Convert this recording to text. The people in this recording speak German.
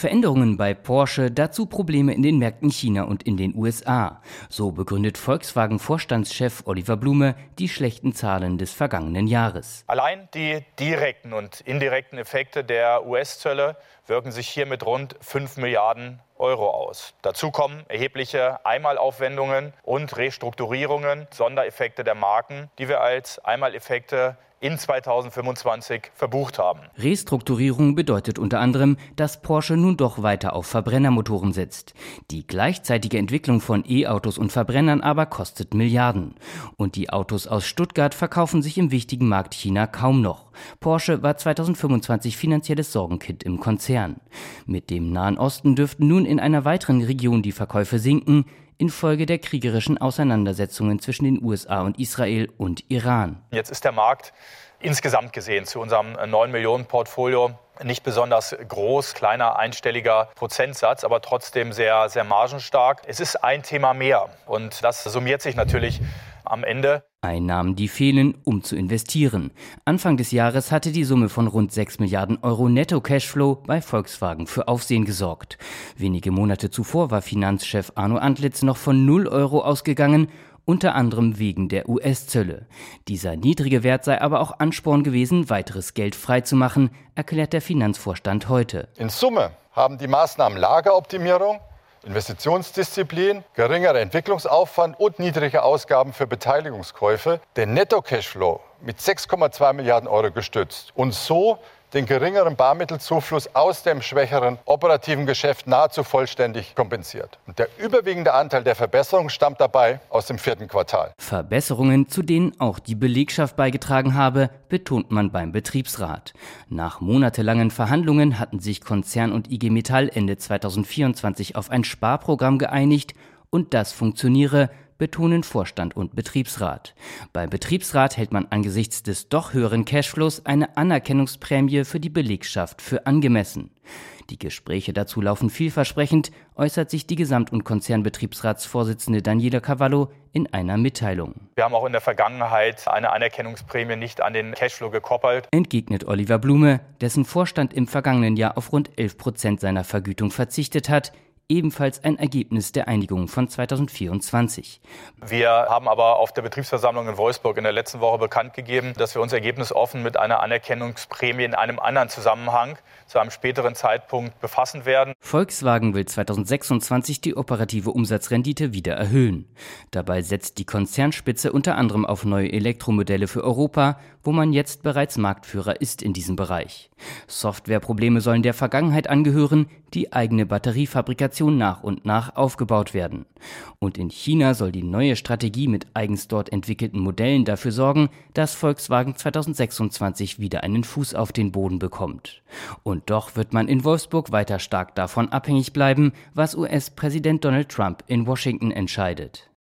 Veränderungen bei Porsche, dazu Probleme in den Märkten China und in den USA. So begründet Volkswagen-Vorstandschef Oliver Blume die schlechten Zahlen des vergangenen Jahres. Allein die direkten und indirekten Effekte der US-Zölle wirken sich hier mit rund 5 Milliarden Euro aus. Dazu kommen erhebliche Einmalaufwendungen und Restrukturierungen, Sondereffekte der Marken, die wir als Einmaleffekte in 2025 verbucht haben. Restrukturierung bedeutet unter anderem, dass Porsche nun doch weiter auf Verbrennermotoren setzt. Die gleichzeitige Entwicklung von E-Autos und Verbrennern aber kostet Milliarden. Und die Autos aus Stuttgart verkaufen sich im wichtigen Markt China kaum noch. Porsche war 2025 finanzielles Sorgenkind im Konzern. Mit dem Nahen Osten dürften nun in einer weiteren Region die Verkäufe sinken, infolge der kriegerischen Auseinandersetzungen zwischen den USA und Israel und Iran. Jetzt ist der Markt insgesamt gesehen zu unserem 9-Millionen-Portfolio nicht besonders groß, kleiner einstelliger Prozentsatz, aber trotzdem sehr, sehr margenstark. Es ist ein Thema mehr und das summiert sich natürlich am Ende. Einnahmen, die fehlen, um zu investieren. Anfang des Jahres hatte die Summe von rund 6 Milliarden Euro Netto-Cashflow bei Volkswagen für Aufsehen gesorgt. Wenige Monate zuvor war Finanzchef Arno Antlitz noch von 0 Euro ausgegangen, unter anderem wegen der US-Zölle. Dieser niedrige Wert sei aber auch Ansporn gewesen, weiteres Geld freizumachen, erklärt der Finanzvorstand heute. In Summe haben die Maßnahmen Lageroptimierung, Investitionsdisziplin, geringerer Entwicklungsaufwand und niedrige Ausgaben für Beteiligungskäufe den Netto-Cashflow mit 6,2 Milliarden Euro gestützt und so den geringeren Barmittelzufluss aus dem schwächeren operativen Geschäft nahezu vollständig kompensiert. Und der überwiegende Anteil der Verbesserung stammt dabei aus dem 4. Quartal. Verbesserungen, zu denen auch die Belegschaft beigetragen habe, betont man beim Betriebsrat. Nach monatelangen Verhandlungen hatten sich Konzern und IG Metall Ende 2024 auf ein Sparprogramm geeinigt und das funktioniere, betonen Vorstand und Betriebsrat. Beim Betriebsrat hält man angesichts des doch höheren Cashflows eine Anerkennungsprämie für die Belegschaft für angemessen. Die Gespräche dazu laufen vielversprechend, äußert sich die Gesamt- und Konzernbetriebsratsvorsitzende Daniela Cavallo in einer Mitteilung. Wir haben auch in der Vergangenheit eine Anerkennungsprämie nicht an den Cashflow gekoppelt. Entgegnet Oliver Blume, dessen Vorstand im vergangenen Jahr auf rund 11% seiner Vergütung verzichtet hat, ebenfalls ein Ergebnis der Einigung von 2024. Wir haben aber auf der Betriebsversammlung in Wolfsburg in der letzten Woche bekannt gegeben, dass wir uns ergebnisoffen mit einer Anerkennungsprämie in einem anderen Zusammenhang zu einem späteren Zeitpunkt befassen werden. Volkswagen will 2026 die operative Umsatzrendite wieder erhöhen. Dabei setzt die Konzernspitze unter anderem auf neue Elektromodelle für Europa, wo man jetzt bereits Marktführer ist in diesem Bereich. Softwareprobleme sollen der Vergangenheit angehören, die eigene Batteriefabrikation nach und nach aufgebaut werden. Und in China soll die neue Strategie mit eigens dort entwickelten Modellen dafür sorgen, dass Volkswagen 2026 wieder einen Fuß auf den Boden bekommt. Und doch wird man in Wolfsburg weiter stark davon abhängig bleiben, was US-Präsident Donald Trump in Washington entscheidet.